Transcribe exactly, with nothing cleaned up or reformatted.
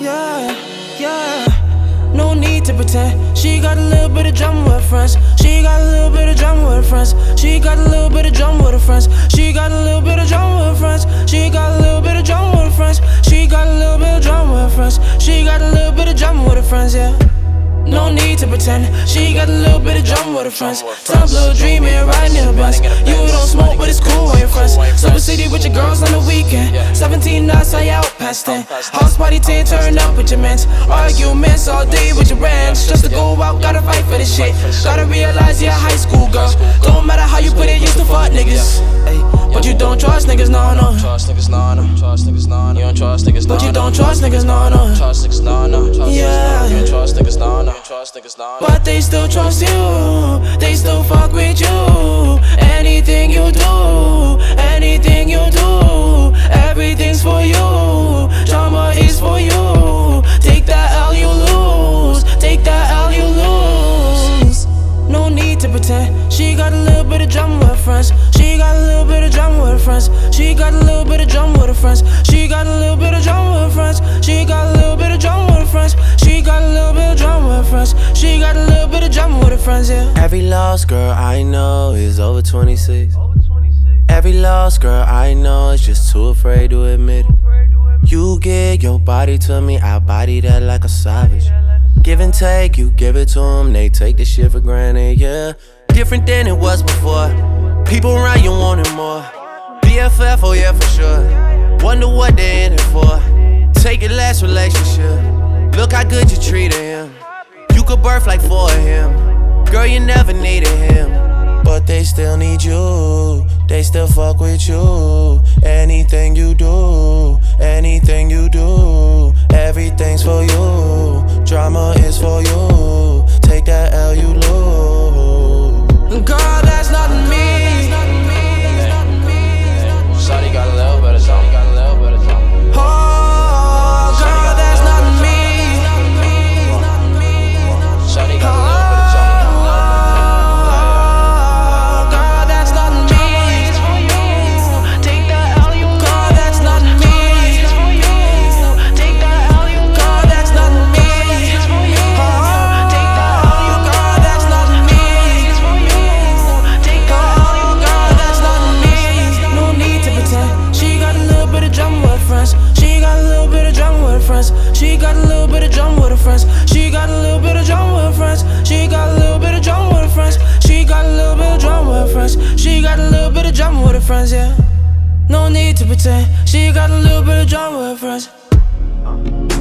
Yeah, yeah. No need to pretend. She got a little bit of drama with her friends. She got a little bit of drama with her friends. She got a little bit of drama with her friends. She got a little bit of drama with her friends. She got a little bit of drama with her friends. She got a little bit of drama with her friends. She got a little bit of drama with her friends, yeah. No need to pretend. She got a little bit of drama with her friends. Top little dream and riding in a bus. You don't smoke, but it's cool on your friends. Silver City with your girls on the weekend. Seventeen nights, I out past ten. House party ten, turn up with your mans. Arguments all day with your friends. Just to go out, gotta fight for this shit. Gotta realize you're a high school girl. Don't matter how you put it, used to fuck niggas. But you don't trust niggas, no, no. Trust niggas, no, no. Trust niggas, no, no. You don't trust niggas, no, no. But you don't trust niggas, no, no. Trust niggas, no, no. Yeah. You don't trust niggas, no, no. Trust niggas, no, no. But they still trust you. They still fuck with you. Anything you do, anything you do, everything's for you. Drama is for you. Take that L, you lose. Take that L, you lose. No need to pretend. She got a little bit of drama with her friends. She got a little bit of drama with her friends. She got a little bit of drama with her friends. She got a little bit of drama with her friends. She got a little bit of drama with her friends. She got a little bit of drama with her friends. She got a little bit of drama with her friends, yeah. Every lost girl I know is over twenty-six. Every lost girl I know is just too afraid to admit it. You give your body to me, I body that like a savage. Give and take, you give it to them, they take the shit for granted, yeah. Different than it was before. People around you wanting more. B F F, oh yeah, for sure. Wonder what they in it for. Take your last relationship. Look how good you treated him. You could birth like four of him. Girl, you never needed him. But they still need you. They still fuck with you. Anything you do, anything you do, everything's for you. Drama is for you. Take that L, you lose. Girl, that's not me. Shawty got a little bit of something, got a little bit of something. Oh, girl, that's not me. Shawty got a little bit of something. Oh, girl, that's not me. Take that L, you. Girl, that's not me. Take that L, you. Girl, that's not me. Oh, take that L, you. Girl, that's not me. Take that L, you. Girl, that's not me. No need to pretend. She got a little bit of drama with her friends. She got a little bit of drama with her friends. She got a little bit of drama with her friends. She got a little bit of drama with her friends. She got a little bit of drama with her friends. She got a little bit of drama with her friends. She got a little bit of drama with her friends, yeah. No need to pretend. She got a little bit of drama with her friends.